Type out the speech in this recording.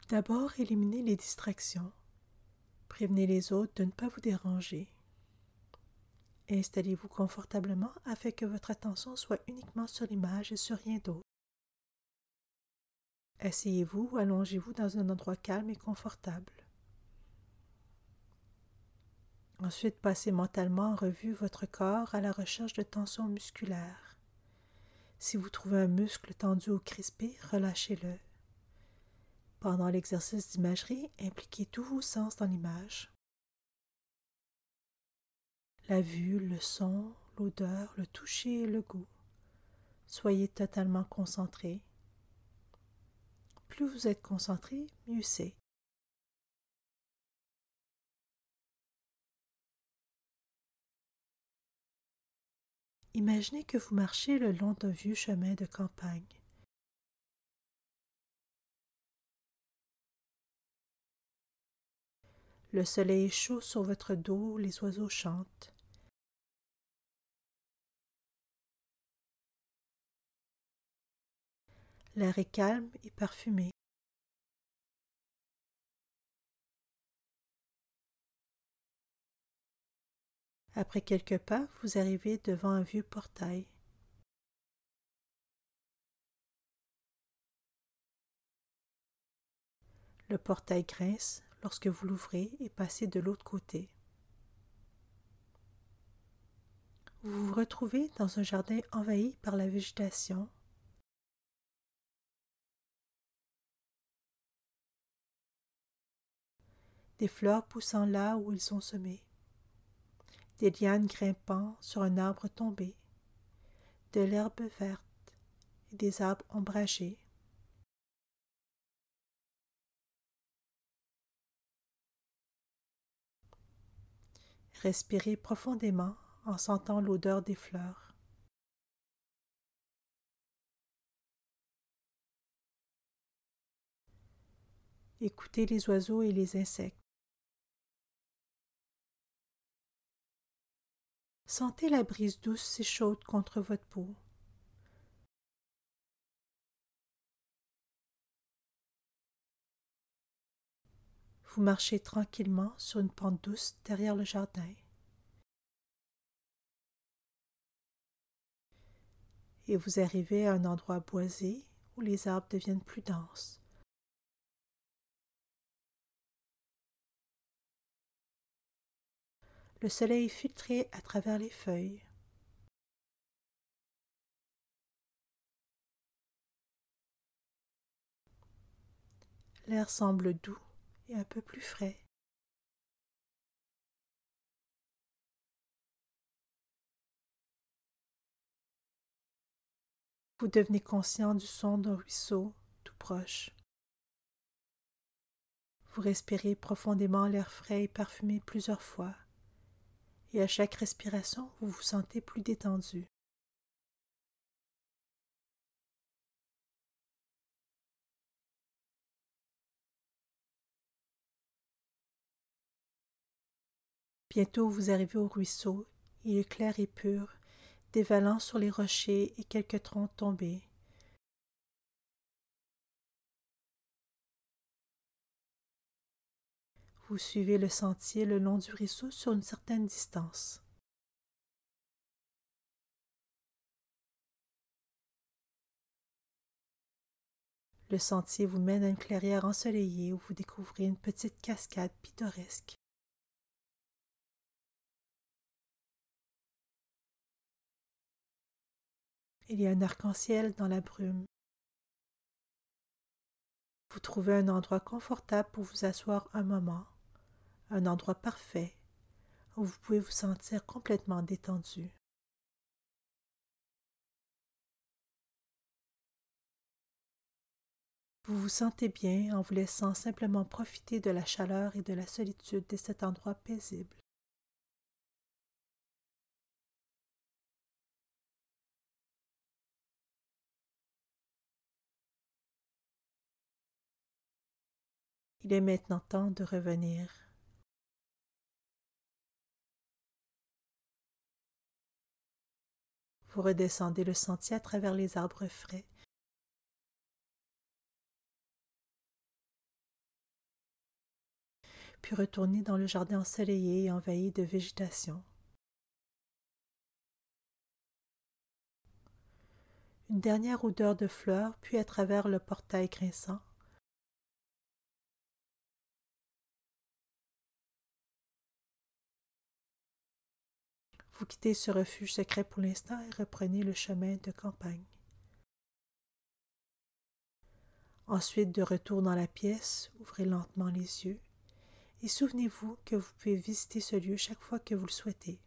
D'abord, éliminez les distractions. Prévenez les autres de ne pas vous déranger. Installez-vous confortablement afin que votre attention soit uniquement sur l'image et sur rien d'autre. Asseyez-vous ou allongez-vous dans un endroit calme et confortable. Ensuite, passez mentalement en revue votre corps à la recherche de tension musculaire. Si vous trouvez un muscle tendu ou crispé, relâchez-le. Pendant l'exercice d'imagerie, impliquez tous vos sens dans l'image. La vue, le son, l'odeur, le toucher et le goût. Soyez totalement concentré. Plus vous êtes concentré, mieux c'est. Imaginez que vous marchez le long d'un vieux chemin de campagne. Le soleil est chaud sur votre dos, les oiseaux chantent. L'air est calme et parfumé. Après quelques pas, vous arrivez devant un vieux portail. Le portail grince lorsque vous l'ouvrez et passez de l'autre côté. Vous vous retrouvez dans un jardin envahi par la végétation. Des fleurs poussant là où ils sont semés. Des lianes grimpant sur un arbre tombé. De l'herbe verte et des arbres ombragés. Respirez profondément en sentant l'odeur des fleurs. Écoutez les oiseaux et les insectes. Sentez la brise douce et chaude contre votre peau. Vous marchez tranquillement sur une pente douce derrière le jardin. Et vous arrivez à un endroit boisé où les arbres deviennent plus denses. Le soleil est filtré à travers les feuilles. L'air semble doux et un peu plus frais. Vous devenez conscient du son d'un ruisseau tout proche. Vous respirez profondément l'air frais et parfumé plusieurs fois. Et à chaque respiration, vous vous sentez plus détendu. Bientôt, vous arrivez au ruisseau. Il est clair et pur, dévalant sur les rochers et quelques troncs tombés. Vous suivez le sentier le long du ruisseau sur une certaine distance. Le sentier vous mène à une clairière ensoleillée où vous découvrez une petite cascade pittoresque. Il y a un arc-en-ciel dans la brume. Vous trouvez un endroit confortable pour vous asseoir un moment, un endroit parfait où vous pouvez vous sentir complètement détendu. Vous vous sentez bien en vous laissant simplement profiter de la chaleur et de la solitude de cet endroit paisible. Il est maintenant temps de revenir. Vous redescendez le sentier à travers les arbres frais. puis retourner dans le jardin ensoleillé et envahi de végétation. Une dernière odeur de fleurs, puis à travers le portail grinçant, vous quittez ce refuge secret pour l'instant et reprenez le chemin de campagne. Ensuite, de retour dans la pièce, ouvrez lentement les yeux et souvenez-vous que vous pouvez visiter ce lieu chaque fois que vous le souhaitez.